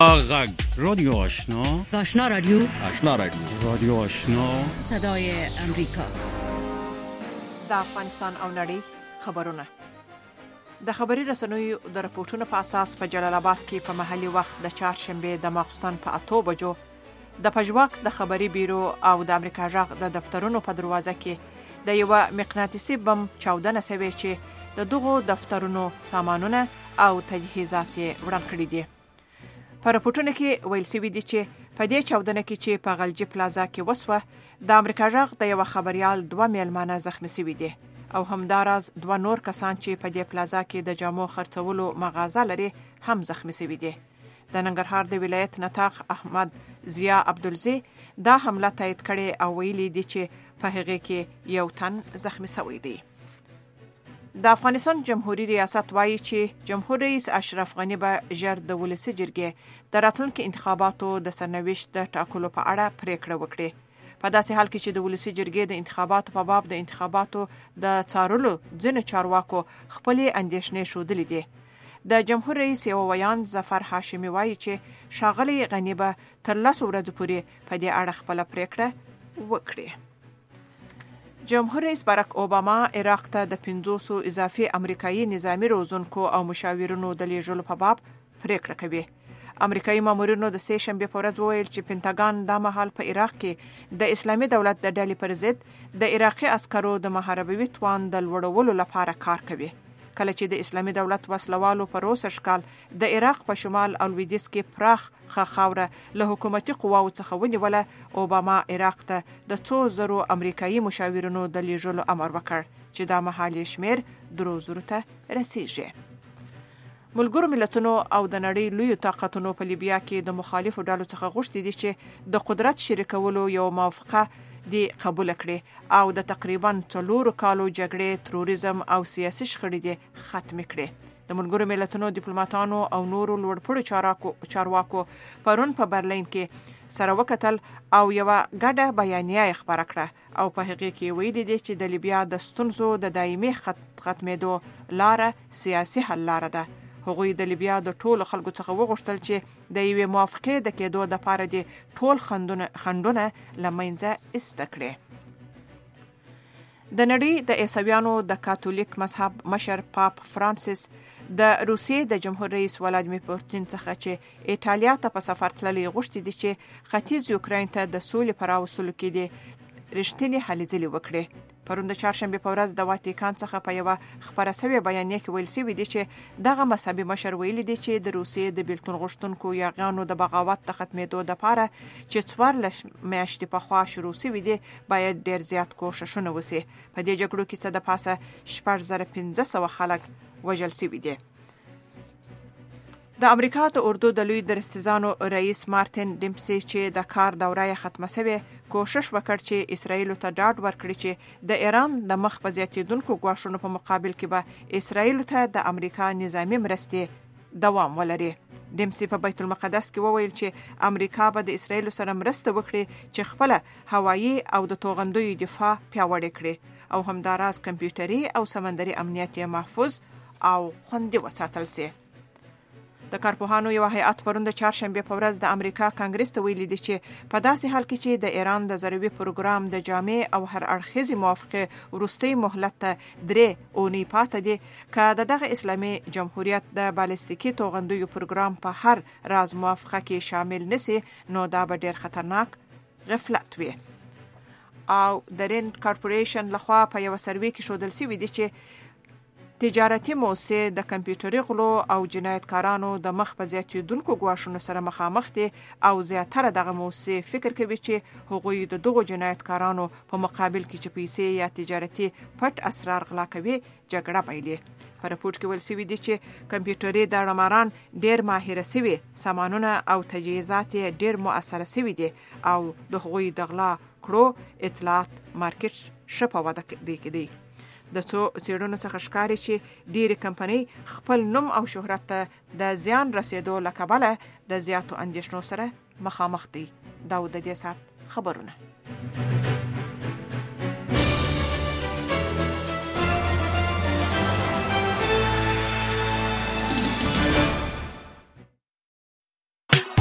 غږ رادیو آشنا، آشنا رادیو، آشنا رادیو، رادیو آشنا، صدای امریکا. د افغانستان او نړۍ خبرونه. د خبري رسنیو د راپورټونو په اساس په جلال آباد کې په محلي وخت د چهارشنبه د ماخستن په 8 بجو د پژواک د خبري بیرو او د امریکا جغ د دفترونو په دروازه کې د یو مقناطیسي بم چاودنه شوې چې د دغو دفترونو سامانونه او تجهیزات وړاندې کړي دي. په راپورټونو کې ویل شوي دي چې په دې چاودنه کې چې په غلجي پلازا کې وسوه د امریکا جغ د یو خبريال 2 میلمانه زخمی شوي دي او همداراز 2 نور کسان چې په دې پلازا کې د جامو خرڅولو مغازه لري هم زخمی شوي دي. د ننګرهار د ولایت نطاق احمد ضیا عبدالزی دا حمله تایید کړي او ویلي دي چې په هغه کې یو تن زخمی شوی دی. د افغانستان جمهوریت ریاست وایي چې جمهور رئیس اشرف غنی به ژر د ولسی جرګې د راتلونکو انتخاباتو د سرنوشت د ټاکلو په اړه پریکړه وکړي. په داسې حال کې چې د ولسی جرګې د انتخاباتو په باب د انتخاباتو د څارلو ځینې چارواکو خپل اندېښنې ښودلې دي. د جمهور رئیس یو ویان ظفر هاشمي وایي چې ښاغلی غنی به تر 10 ورځې پورې په دې اړه خپل پریکړه وکړي. جمهور رئیس باراک اوباما عراق ته د 500 اضافي امریکایي نظامی روزونکو او مشاورینو د لیږلو په باب پریکړه کوي. امریکایي مامورینو د سه شنبه په ورځ وویل چې پینټاګان د مهال په عراق کې د اسلامي دولت د ډلې پر ضد د عراقي عسکرو د محاربوي توان د لوړولو لپاره کار کوي. کله چې د اسلامي دولت وسلوالو په روس اشکال د عراق په شمال او لویدیځ کې پراخ خاوره له حکومتي قواو څخه ونیوله، اوباما عراق ته د 200 امریکایي مشاورینو د لیږلو امر وکړ چې دا مهالي شمیر 300 ته رسیږي. ملګرو ملتونو او د نړۍ لوی طاقتونو په لیبیا کې د مخالفو ډلو څخه غوښتي دي چې د قدرت شریکولو یو موافقه دی قبول کړي او د تقریبا 4 کالو جګړې، تروریزم او سیاسي شخړې دی ختم کړي. د ملګرو ملتونو ډیپلوماټانو او نورو لوړپوړو چارواکو پرون په برلین کې سره وکتل او یو ګډه بیانیه خبره کړه او په هغه کې ویلي دي چې د لیبیا د ستونزو د دایمي ختمېدو لاره سیاسي حل لاره ده. هغوی د لیبیا د ټولو خلکو څخه وغوښتل چې د یوې موافقې د کېدو لپاره د ټول خنډونه لمنځه ایسته کړي. د نړۍ د عیسویانو د کاتولیک مذهب مشر پاپ فرانسیس د روسیې د جمهور رئیس ولادیمیر پوتین څخه چې ایټالیا ته په سفر تللی غوښتي دي چې ختیځ یوکراین ته د سولې پر راوستلو کې د رښتینی هلې ځلې وکړي. پرون د چهارشنبه په ورځ د واتیکان څخه په یو خبره شوی بیانیه کې ویل شوی دی چې دغه مذهبي مشر ویلي دی چې د روسیې د بیلتون غوښتونکو یاغیانو د بغاوت د ختمېدو لپاره چې 14 میاشتې پخوا شروع شوی دی باید ډیر زیات کوښښونه وشي. په دې جګړو کې څه د پاسه 1500 خلک وژل شوي دي. د امریکا د اردو د لوی درستیزانو رئیس مارټین ډیمپسي چې د کار دوره ختمه شوه کوشش وکړ چې اسرائیل ته ډاډ ورکړي چې د ایران د مخ په زیاتیدونکو غواړنو په مقابل کې به اسرائیل ته د امریکا نظامی مرستې دوام ولري. ډیمپسي په بیت المقدس کې وویل چې امریکا به د اسرائیل سره مرسته وکړي چې خپل هوایي او د توغندیو دفاع پیاوړې کړي او همداراز کمپیوټري او سمندري امنیت محفوظ او خوندي وساتل شي. د کارپوهانو یو هیئت پرون د چهارشنبه په ورځ د امریکا کانګرس ته ویلي دي چې په داسې حال کې چې د ایران د ضروري پروګرام د جامع او هر اړخیزې موافقه وروستۍ مهلت ته 3 اونۍ پاتې دي که دغه اسلامي جمهوریت د بالستیکي توغندیو پروګرام په هر راز موافقه کې شامل نشي نو دا به ډیر خطرناک غفلت وي. او د رند کارپوریشن لخوا په یو سروې کې ښودل شوی دی چې تجارتي موسسې د کمپیوټري غلو او جنایتکارانو د مخ په زیاتیدونکو غواړنو سره مخامخ دي او زیاتره دغه موسسې فکر کوي چې هغوی د دغو جنایتکارانو په مقابل کې چې پیسې یا تجارتي پټ اسرار غلا کوي جګړه بایلي. په راپورټ کې ویل شوی دی چې کمپیوټري داړماران ډیر ماهر شوي، سامانونه او تجهیزات ډیر مؤثر شوي دي او د هغوی د غلا کړو اطلاعات مارکیټ شپه وده دی. د څو څېړنو څخه ښکاري چې ډېری کمپنۍ خپل نوم او شهرت ته د زیان رسیدو له کبله د زیاتو اندېښنو سره مخامخ دي. دا د دې سات خبرونه.